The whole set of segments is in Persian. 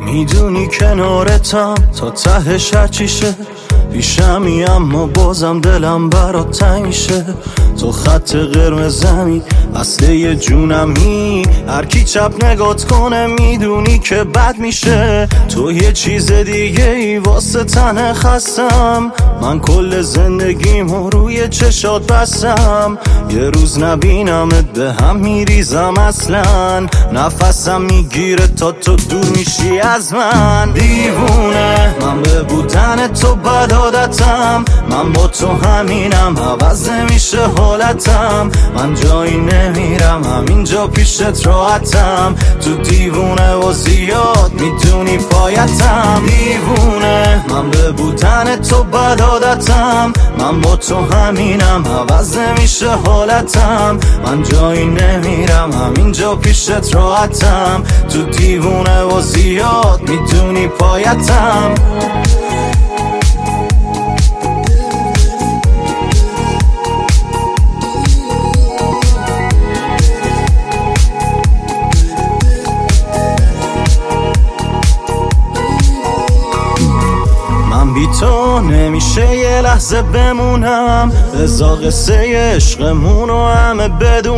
میدونی کنارتم تا تهش هرچیشه پیشمی، اما بازم دلم برات تنگ شه. تو خط قرمزمی اصله جونمی، هرکی چپ نگات کنه میدونی که بد میشه. تو یه چیز دیگه ای واسه تنه خستم، من کل زندگیمو روی چشات بستم. یه روز نبینمت به هم میریزم، اصلا نفسم میگیره تا تو دور میشی از من. دیوونه من به بودن تو بد عادتم، من با تو همینم عوض نمیشه حالتم. من جایی نمیرم همینجا پیشت راحتم، تو دیوونه و زیاد میدونی پایتم. دیوونه من به بودن تو بد عادتم، من با تو همینم عوض نمیشه حالتم. من جایی نمیرم همینجا پیشت راحتم، تو دیوونه و زیاد میدونی پایتم. بی تو نمیشه یه لحظه بمونم، بذار قصه عشقمونو همه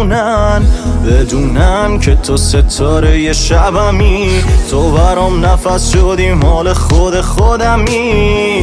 بدونن که تو ستاره یه شبمی، تو برام نفس شدی مال خودمی.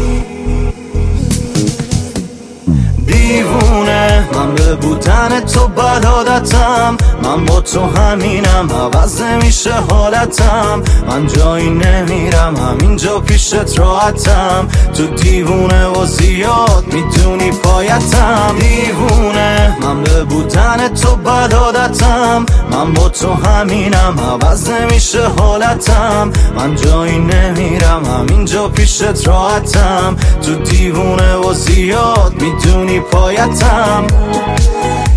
دیوونه من به بودن تو بد عادتم، من با تو همینم عوض نمیشه حالتم. من جایی نمیرم همینجا پیشت راحتم، تو دیوونه و زیاد میدونی پایتم. دیوونه من به بودن تو بد عادتم، من با تو همینم عوض نمیشه حالتم. من جایی نمیرم همینجا پیشت راحتم، تو دیوونه و زیاد میدونی پایتم.